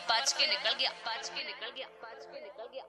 बच के निकल गया, बच के निकल गया, बच के निकल गया,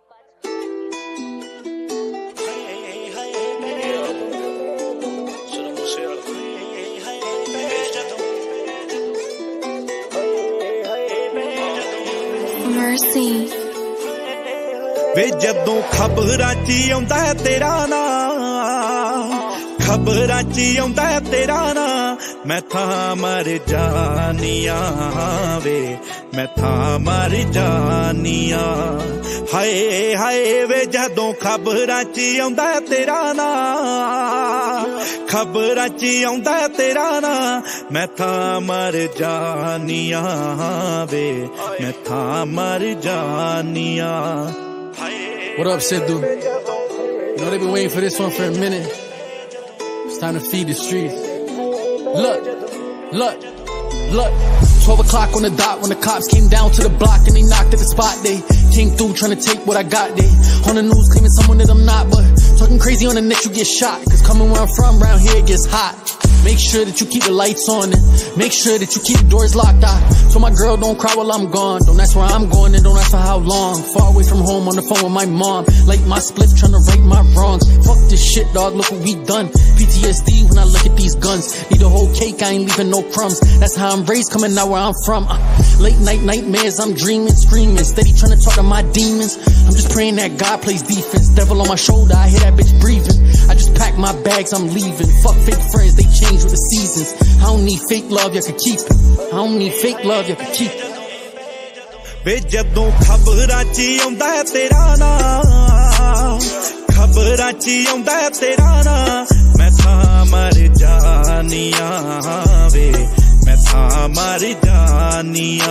Mercy वे जदों खबरां च आउंदा है तेरा नाम, खबरां च आउंदा है तेरा नाम, मैं थां मर जानिया वे, मैं थां मर जानिया। हाय हाय वे जदों खबरां च आउंदा है तेरा नाम, खबरां च आउंदा है तेरा नाम, मैं थां मर जानिया वे, मैं थां मर जानिया। What up, Sidhu? You know they've been waiting for this one for a minute. It's time to feed the streets. Look, look, look. 12 o'clock on the dot when the cops came down to the block and they knocked at the spot. They came through trying to take what I got. They on the news claiming someone that I'm not, but talking crazy on the net you get shot. Cause coming where I'm from, round here it gets hot. Make sure that you keep the lights on and make sure that you keep the doors locked out. So my girl don't cry while I'm gone. Don't ask where I'm going and don't ask for how long. Far away from home on the phone with my mom. Like my split trying to right my wrongs. Fuck this shit, dog, look what we done. PTSD when I look at these guns. Eat a whole cake, I ain't leaving no crumbs. That's how I'm raised, coming out where I'm from. Late night nightmares, I'm dreaming, screaming. Steady trying to talk to my demons. I'm just praying that God plays defense. Devil on my shoulder, I hear that bitch breathing. I just pack my bags, I'm leaving. Fuck fake friends, they change with the seasons. I don't need fake love, you can keep it. I don't need fake love, you can keep it. वे जदों खबरां च आउंदा है तेरा नाम, खबरां च आउंदा है तेरा नाम, मैं थां मर जानिया वे, मैं थां मर जानिया।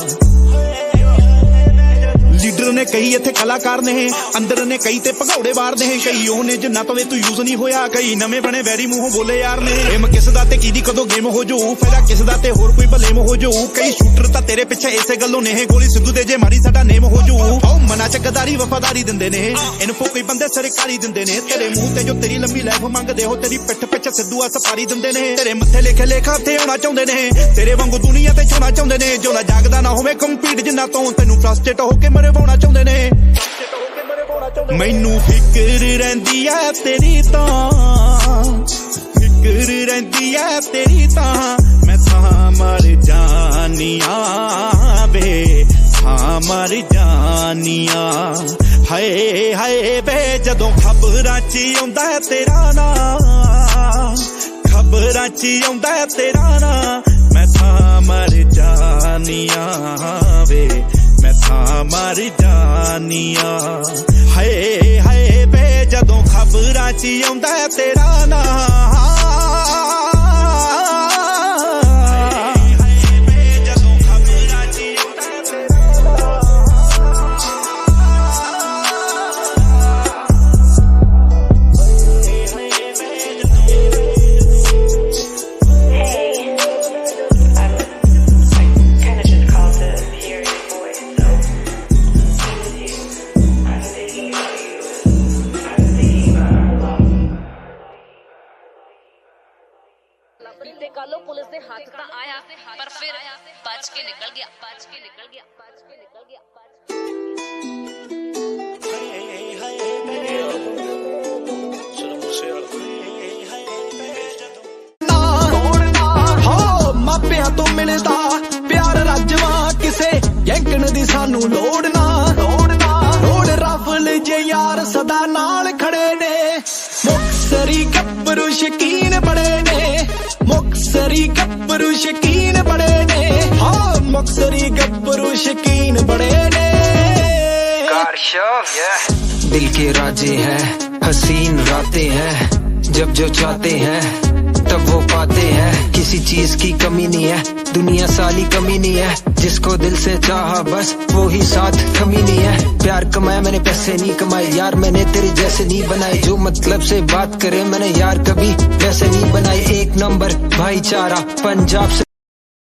लीडर ने कई इत्थे कलाकार ने अंदर ने कई ते भगौड़े बार ने कई ओह ने जिन्ना पवे तू यूज नहीं होया कई नवे बने वैरी मूंहों बोले यार ने एम किस दा ते कीदी कदों गेम हो जाऊ फायदा किस दा ते होर कोई भलेम हो जाऊ कई शूटर तां तेरे पिछे इसे गल्लों ने गोली सिद्धू दे जे मारी साडा नेम हो जाऊ आओ मना च गदारी वफादारी दिंदे ने इनफो कोई बंदे सरकारी दिंदे ने तेरे मुंह ते जो तेरी लंबी लाइफ मंगदे हो तेरी पिठ पिछे सिद्धू आ सफारी दिंदे ने तेरे मत्थे लिखे लेखा थे होना चाहुंदे ने तेरे वांगू दुनिया ते छोना चाहुंदे ने जो ना जागदा ना होवे कंपीट जिन्ना तो तैनू फ्रस्ट्रेट होके मरवाउणा चाहुंदे ने मैनू फिकर रहिंदी ऐ तेरी तां फिकर रहिंदी ऐ तेरी तां मैं थां मर जानिया वे थां मर जानिया हाय हाय वे जदों खबरां च आउंदा है तेरा नाम खबरां च आउंदा है तेरा नाम मैं थां मर जानिया वे मैं थां मर जानिया हाय हाय वे जदों खबरां च आउंदा है तेरा नाम पुलिस ने हाथ ता आया पर फिर बच के निकल गया बच के निकल गया बच के निकल गया मापिया तो मिलदा प्यार राजवा किसे यंकन दी सानू लोड़ ना लोड़ रफल जे यार सदा नाल खड़े ने मुक्तसरी गब्बरू शकीन बड़े ने मुक्तसरी गब्बरू शकीन बड़े ने हाँ मुक्तसरी गब्बरू शकीन बड़े ने दिल के राजे हैं हसीन रातें हैं जब जो चाहते हैं तब वो पाते हैं किसी चीज की कमी नहीं है दुनिया साली कमी नहीं है जिसको दिल से चाहा बस वो ही साथ कमी नहीं है प्यार कमाया मैंने पैसे नहीं कमाए यार मैंने तेरे जैसे नहीं बनाए जो मतलब से बात करे मैंने यार कभी वैसे नहीं बनाए एक नंबर भाईचारा पंजाब से